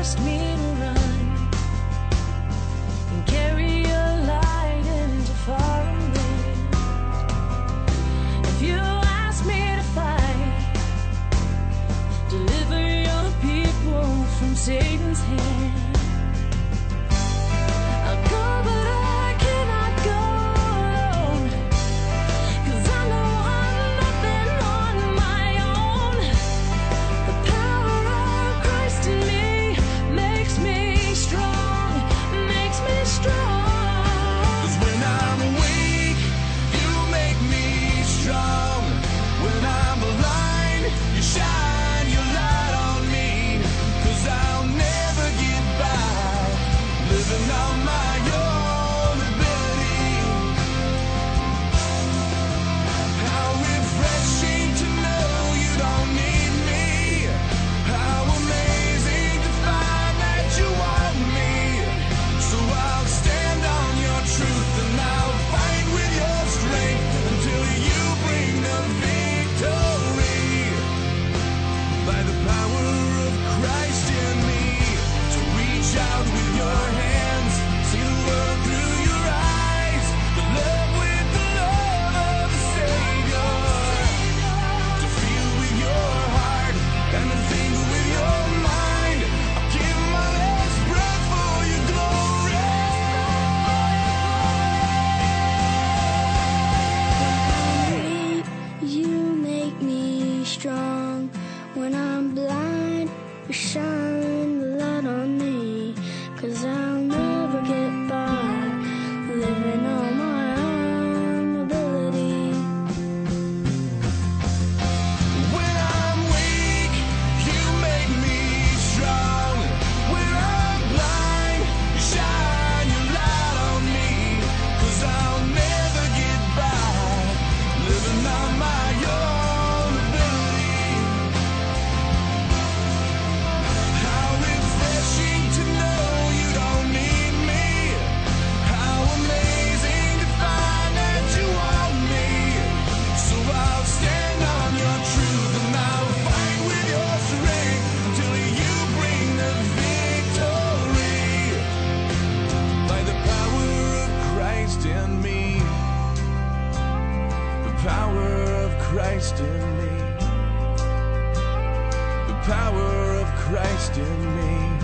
asked me to run and carry your light into foreign lands, if you ask me to fight, deliver your people from Satan's hand, I'll go, but I cannot go alone, 'cause I know I'm nothing on my own. The power of Christ in me makes me strong, makes me strong. 'Cause when I'm weak, you make me strong. When I'm blind, you shine your light on me. 'Cause I'll never get by living on my own ability. How refreshing to know you don't need me. How amazing to find that you want me. So I'll stand on your truth and I'll fight with your strength until you bring the victory. By the power of Christ in me, to reach out with your hands, see the world through your eyes, to love with the love of the Savior, to feel with your heart and to think with your mind. I'll give my last breath for your glory. You make me strong. When I'm blind, you shine the light on me. 'Cause I'll never get by living on my own ability. When I'm weak, you make me strong. When I'm blind, you shine your light on me. 'Cause I'll never get by living on my own ability. How refreshing to know you don't need me. How amazing to find that you want me. So I'll stand on your truth and I'll fight with your strength until you bring the victory. By the power of Christ in me, the power of Christ in me, the power of Christ in me.